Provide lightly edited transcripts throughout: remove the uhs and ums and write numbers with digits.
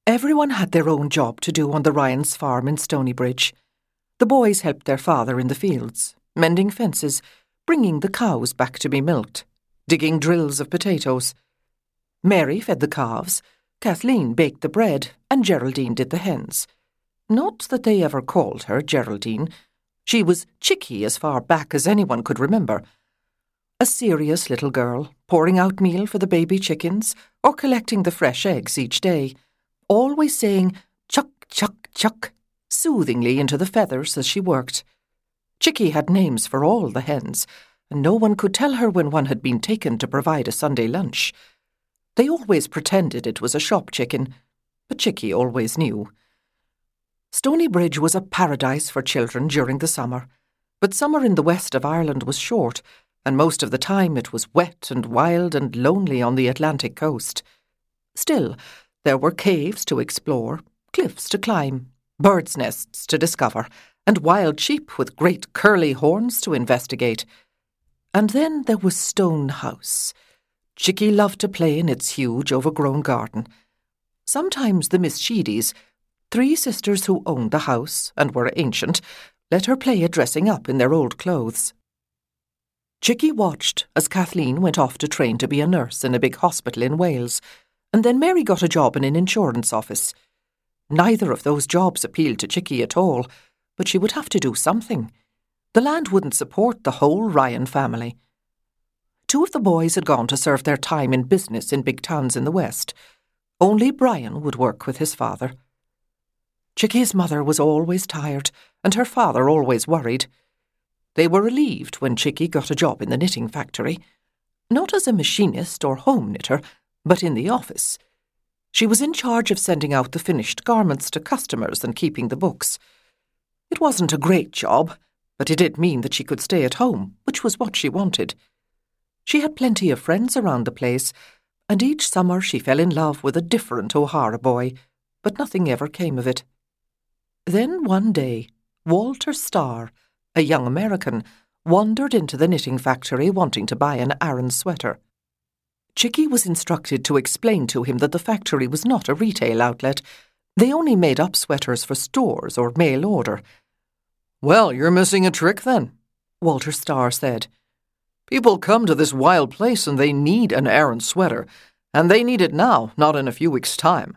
Everyone had their own job to do on the Ryans' farm in Stonybridge. The boys helped their father in the fields, mending fences, bringing the cows back to be milked, digging drills of potatoes. Mary fed the calves, Kathleen baked the bread, and Geraldine did the hens. Not that they ever called her Geraldine. She was Chickie as far back as anyone could remember. A serious little girl, pouring out meal for the baby chickens or collecting the fresh eggs each day, always saying chuck, chuck, chuck, soothingly into the feathers as she worked. Chickie had names for all the hens, and no one could tell her when one had been taken to provide a Sunday lunch. They always pretended it was a shop chicken, but Chickie always knew. Stonybridge was a paradise for children during the summer, but summer in the west of Ireland was short, and most of the time it was wet and wild and lonely on the Atlantic coast. Still, there were caves to explore, cliffs to climb, birds' nests to discover, and wild sheep with great curly horns to investigate. And then there was Stone House. Chickie loved to play in its huge, overgrown garden. Sometimes the Miss Sheedies, 3 sisters who owned the house and were ancient, let her play at dressing up in their old clothes. Chickie watched as Kathleen went off to train to be a nurse in a big hospital in Wales, and then Mary got a job in an insurance office. Neither of those jobs appealed to Chickie at all, but she would have to do something. The land wouldn't support the whole Ryan family. 2 of the boys had gone to serve their time in business in big towns in the west. Only Brian would work with his father. Chickie's mother was always tired, and her father always worried. They were relieved when Chickie got a job in the knitting factory, not as a machinist or home knitter, but in the office. She was in charge of sending out the finished garments to customers and keeping the books. It wasn't a great job, but it did mean that she could stay at home, which was what she wanted. She had plenty of friends around the place, and each summer she fell in love with a different O'Hara boy, but nothing ever came of it. Then one day, Walter Starr, a young American, wandered into the knitting factory wanting to buy an Aran sweater. Chickie was instructed to explain to him that the factory was not a retail outlet. They only made up sweaters for stores or mail order. "Well, you're missing a trick then," Walter Starr said. "People come to this wild place and they need an Aran sweater, and they need it now, not in a few weeks' time."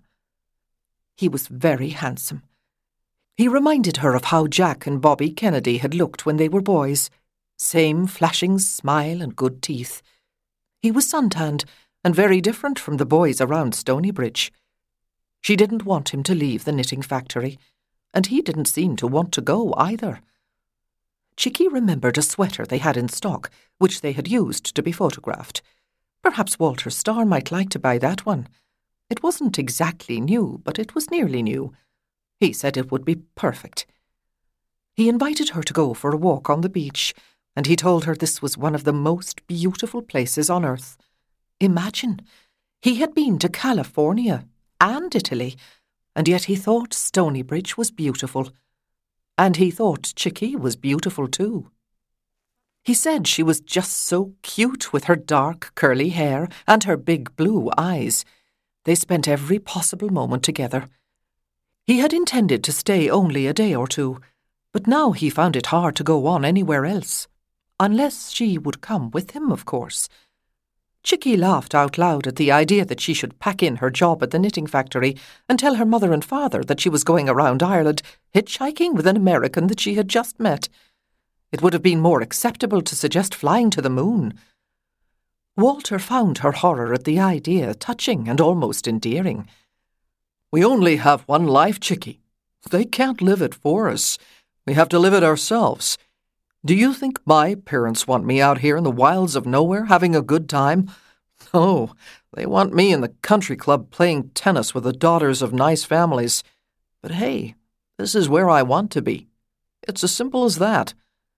He was very handsome. He reminded her of how Jack and Bobby Kennedy had looked when they were boys. Same flashing smile and good teeth. He was suntanned and very different from the boys around Stonybridge. She didn't want him to leave the knitting factory, and he didn't seem to want to go either. Chickie remembered a sweater they had in stock, which they had used to be photographed. Perhaps Walter Starr might like to buy that one. It wasn't exactly new, but it was nearly new. He said it would be perfect. He invited her to go for a walk on the beach, and he told her this was one of the most beautiful places on earth. Imagine, he had been to California and Italy, and yet he thought Stonybridge was beautiful. And he thought Chickie was beautiful too. He said she was just so cute with her dark curly hair and her big blue eyes. They spent every possible moment together. He had intended to stay only a day or 2, but now he found it hard to go on anywhere else. Unless she would come with him, of course. Chickie laughed out loud at the idea that she should pack in her job at the knitting factory and tell her mother and father that she was going around Ireland hitchhiking with an American that she had just met. It would have been more acceptable to suggest flying to the moon. Walter found her horror at the idea touching and almost endearing. "We only have one life, Chickie. They can't live it for us. We have to live it ourselves. Do you think my parents want me out here in the wilds of nowhere having a good time? No, they want me in the country club playing tennis with the daughters of nice families. But hey, this is where I want to be. It's as simple as that."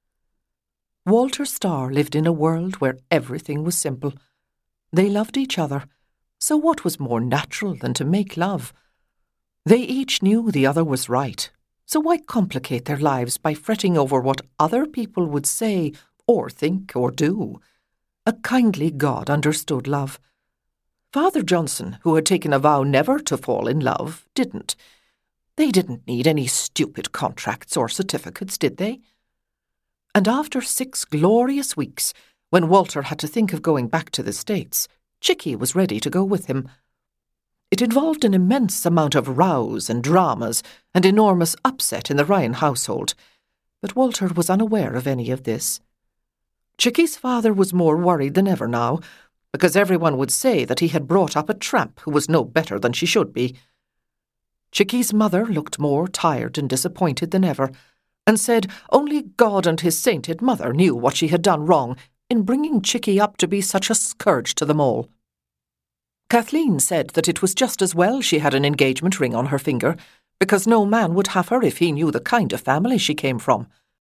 Walter Starr lived in a world where everything was simple. They loved each other, so what was more natural than to make love? They each knew the other was right, so why complicate their lives by fretting over what other people would say or think or do? A kindly God understood love. Father Johnson, who had taken a vow never to fall in love, didn't. They didn't need any stupid contracts or certificates, did they? And after 6 glorious weeks, when Walter had to think of going back to the States, Chickie was ready to go with him. It involved an immense amount of rows and dramas and enormous upset in the Ryan household, but Walter was unaware of any of this. Chickie's father was more worried than ever now, because everyone would say that he had brought up a tramp who was no better than she should be. Chickie's mother looked more tired and disappointed than ever, and said only God and his sainted mother knew what she had done wrong in bringing Chickie up to be such a scourge to them all. Kathleen said that it was just as well she had an engagement ring on her finger, because no man would have her if he knew the kind of family she came from.